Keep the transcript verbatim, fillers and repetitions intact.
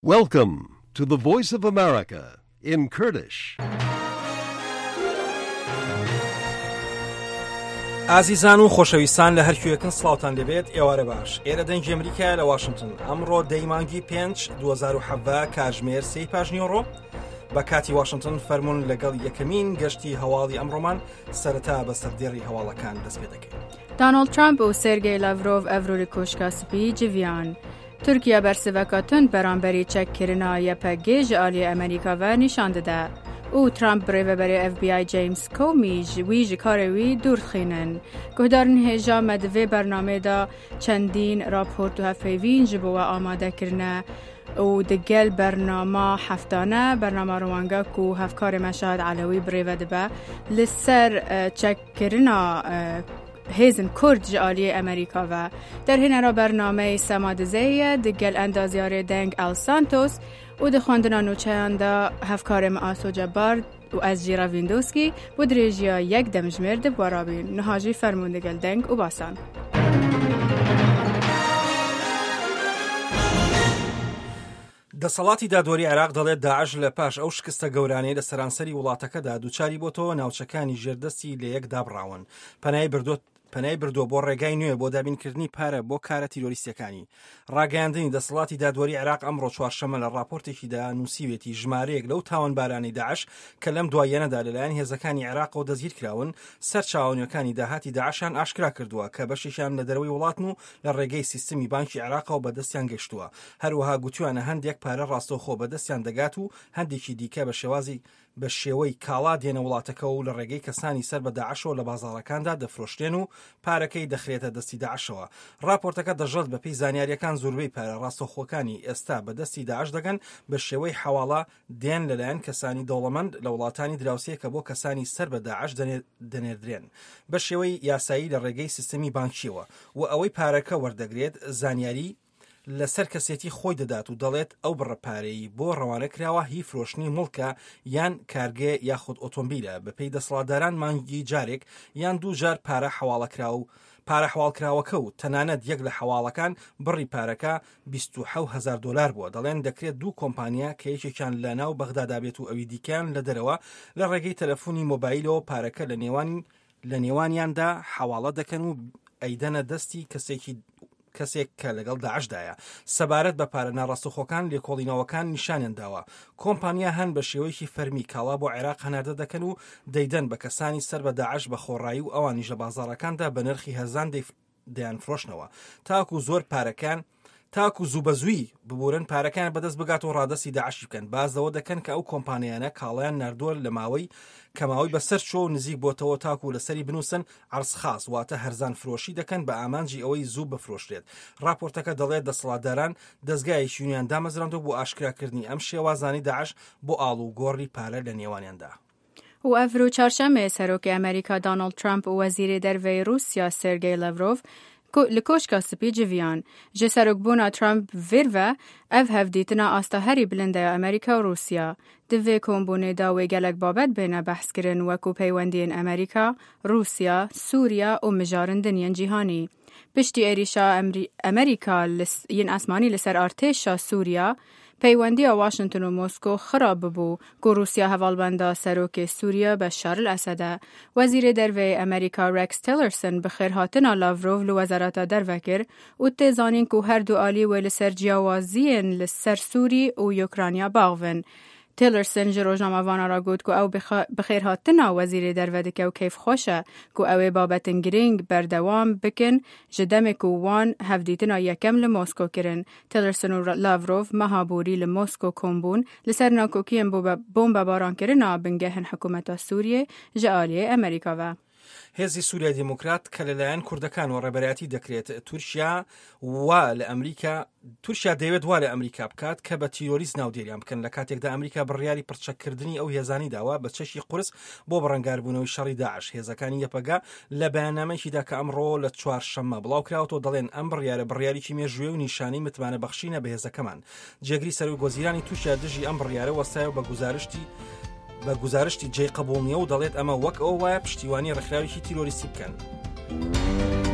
Welcome to the Voice of America in Kurdish. ئازیزان و خۆشەویستان لە هەرکوێکن سڵاوتان لەبێت ئێوارە باش. ئێرە دەنگی ئەمریکا لە واشنگتن. ئەمڕۆ دەی مانگی پێنج دوو هەزار و حەڤە کاتژمێر سێی پاژنیۆڕۆ بە کاتی واشنگتن فەرمونون لەگەڵ یەکەمین گەشتی هەواڵی ئەمڕۆمان سەرەتا بە سەردێڕی هەواڵەکان دەست پێ دەکەین. دانالد ترامپ و سێرگێی لاڤرۆڤ ئەڤرولی کۆشکا سپی جڤیان. تورکیا بەرسڤەکە تند بەرامبەری چەککردنا یەپەگێژ ئالیە ئەمریکاڤە نیشان دەدا. و ترامپ برێڤەبەری ئەف بی ئای جیمس کۆمیژ وی ji karê wî dûrxînin. Guhdarên hêja me di vê bernamê de çendîn raport û hevpeyvîn ji bo we amadekirine û di gel bernama heftane bernama Rwanga ku hevkarê me Şahid Elewî birêve dibe li ser çekkirina hêzin Kurd ji aliyê Amerîka ve. Derhênera bernameyê Sema Dizeyê di gel endazyarê deng El Santos û di xwendina nûçeyan de hevkarê me Aso Cebar û ez jî Ravîndowskî bû dirêjiya yek demjimêr di barabîn. Niha jî fermûn digel deng û basan. دەسەڵاتی دادوەری عێراق دەڵێت داعش لە پاش ئەو شکستە گەورانەی لە سەرانسەری وڵاتەکەدا دووچاری بۆتەوە ناوچەکانی ژێردەستی لە یەک دابڕاون. پەنای بردووە پەنای بردووە بۆ ڕێگای نوێ بۆ دابینکردنی پارە بۆ کارە تیرۆریستیەکانی. ڕاگەیاندنی دەسەڵاتی دادوەری عێراق ئەمڕۆ چوارشەممە لە راپۆرتێکیدا نووسیوێتی ژمارەیەک لەو تاوانبارانی داعش کە لەم دوایەنەدا لەلایەن هێزەکانی عێراقەوە دەستگیر کراون سەر چاوەنیەکانی داهاتی داعشان ئاشکرا کردووە کە بەشیشان لە دەرەوەی وڵاتن و لە ڕێگەی سیستمی بانکی عێراقەوە بەدەستیان گەشتووە. هەروەها گوتویانە هەندێک پارە ڕاستەوخۆ بەدەستیان دەگات و هەندێکی دیکە بە شێوازی بە شێوەی کاڵا دێنە وڵاتەکە و لە ڕێگەی کەسانی سەر بە داعشەوە لە بازاڕەکاندا دەفرۆشتێن و پارەکەی دەخرێتە دەستی داعشەوە. راپۆرتەکە دەژڵێت بەپێی زانیاریەکان زۆربەی پارە ڕاستەوخۆکانی ئێستا بە دەستی داعش دەگەن بە شێوەی حەواڵە دێن لەلایەن کەسانی دەوڵەمەند لە وڵاتانی دراوسەیە کە بۆ کەسانی سەر بە داعش دەنێردرێن بە شێوەی یاسایی لە ڕێگەی سیستەمی بانکیەوە و ئەوەی پارەکە وەردەگرێت زانیاری لەسەر کەسێتی خۆی دەدات و دەڵێت ئەو بڕەپارەی بۆ ڕەوانە کراوە هی فرۆشتنی مڵکە یان کارگێ یاخود ئۆتۆمبیلە بەپێی دەسەڵاتداران مانگی جارێک یان دوو جار پارە حەواڵەکرا و پارە حواڵکراوەکە و تەنانەت یەک لە حەواڵەکان بڕی پارەکە بیست و حەوت هەزار دۆلار بووە. دەڵێن دەکرێت دوو کۆمپانیا کە یەکێکیان لە ناو بەغدادا بێت و ئەوی دیکەیان لە دەرەوە لە ڕێگەی تەلەفۆنی مۆبایلەوە پارەکە لە نێوان لە نێوانیاندا حەواڵە دەکەن و ئەیدەنە دەستی کەسێکی کەسێک کە لەگەڵ داعشدایە. سەبارەت بە پارە ناڕاستەوخۆکان لێکۆڵینەوەکان نیشانیان داوە. کۆمپانیا هەن بە شێوەیەکی فەرمی کاڵا بۆ عێراق هەناردە دەکەن و دەیدەن بە کەسانی سەر بە داعش بە خۆڕایی و ئەوانیش لە بازاڕەکاندا بە نرخی هەرزان دەیان فرۆشنەوە تاکو زۆر پارەکان تاکو زوو بەزووی ببورن پارەکان بەدەست بگات و ڕادەستی داعشی بکەن. بازەوە دەکەن کە ئەو کۆمپانیانە کاڵیان نردووە لە ماوەی کەماوەی بەسەر چۆ و نزیک بۆتەوە تاکو لەسەری بنووسن عرض خاص واتە هەرزان فرۆشی دەکەن بە ئامانجی ئەوەی زوو بفرۆشرێت. راپۆرتەکە دەڵێت دەسەڵاتداران دەستگایەکی یونیان دامەزراندەوە بۆ ئاشکراکردنی ئەم شێوازانی داعش بۆ ئاڵ و گۆڕی پارە لە نێوانیاندا. و ئەڤرۆ چارشەمێ سەرۆکی ئەمریکا دانالد ترامپ و وەزیری دەرەوەی رووسیا سێرگێی لاڤرۆڤ li koşka spî civiyan. Ji serokbûna Trump vêr ve ev hevdîtina asta herî bilind ya Amerîka û Rûsya. Di vê kombûnê da wê gelek babet bêne behskirin wekû peywendiyên Amerîka, Rûsya, Sûriya û mijarin dinyên cîhanî. Piştî êrîşa Amerîka yên esmanî li ser artêşa Sûriya, peywendiya Washington û Moskow xirab bibû ku Rûsya hevalbenda serokê Sûriya Beşar el-Esed e. Wezîrê derveyê Amerîka Rex Tillerson bi xêrhatina Lavrov li wezarata derve kir û tê zanîn ku her du alî wê li ser ciyawaziyên li ser Sûrî û Ukrayna baxivin. Tillerson ji rojnama vana ra got ku ew bi xêrhatina wezîrê derve dike û kêfxweş e ku ew ê babetên giring berdewam bikin ji demê ku wan hevdîtina yekem li Moskow kirin. Tillerson û Lavrov meha borî li Moskow kombûn li ser nakokiyên bombebarankerina bingehên hikûmeta Sûriyê ji aliyê Amerîka ve. هێزی سووریا دیموکرات کە لەلایەن کوردەکان و ڕێبەرایەتی دەکرێت تورکیا و لە ئەمریکا تورکیا دەیەوێت وا لە ئەمریکا بکات کە بە تیرۆریست ناودێریان بکەن لە کاتێکدا ئەمریکا بڕیاری پڕچەکردنی ئەو هێزانی داوا بە چەشی قورس بۆ بەڕەنگاربوونەوەی شەڕی داعش. هێزەکانی یەپەگا لە بەیاننامەیەکیدا کە ئەمڕۆ لە چوارشەممە بڵاو کراوەوە دەڵێن ئەم بڕیارە بڕیارێکی مێژوویە و نیشانەی متمانە بەخشینە بە هێزەکەمان. جێگری سەرۆک وەزیرانی تورکیا دژی ئەم بڕیارە وەستایە بە گزارشتی بە گزارشتی جێی قبوڵنیە و دەڵێت ئەمە وەک ئەو وایە پشتیوانی ڕێکخراوێکی تیرۆریستی بکەن.